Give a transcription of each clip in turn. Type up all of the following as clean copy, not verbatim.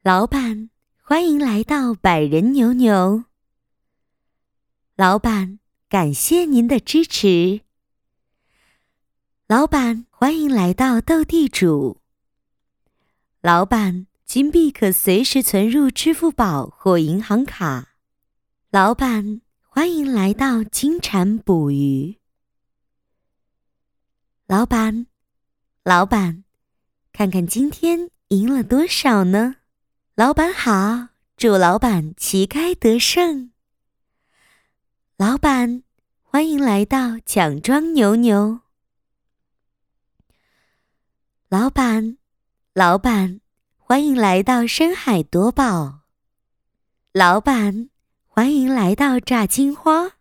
老板，欢迎来到百人牛牛。老板，感谢您的支持。老板，欢迎来到斗地主。老板，金币可随时存入支付宝或银行卡。老板，欢迎来到金蝉捕鱼。老板，看看今天赢了多少呢？老板好，祝老板旗开得胜。老板，欢迎来到奖庄牛牛。老板，欢迎来到深海夺宝。老板，欢迎来到炸金花。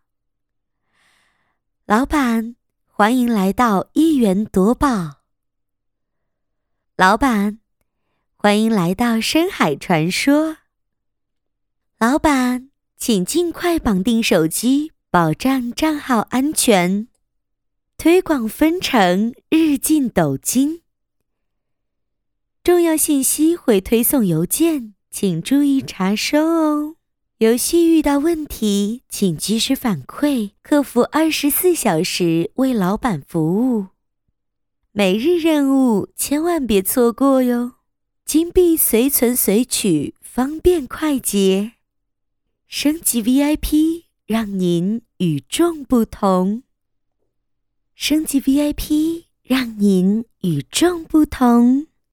老板，欢迎来到1元夺宝。老板，欢迎来到深海传说。老板，请尽快绑定手机，保障账号安全。推广分成日进斗金。重要信息会推送邮件，请注意查收哦。游戏遇到问题，请及时反馈，客服24小时为老板服务。每日任务千万别错过哟，金币随存随取，方便快捷。升级 VIP， 让您与众不同。升级 VIP， 让您与众不同。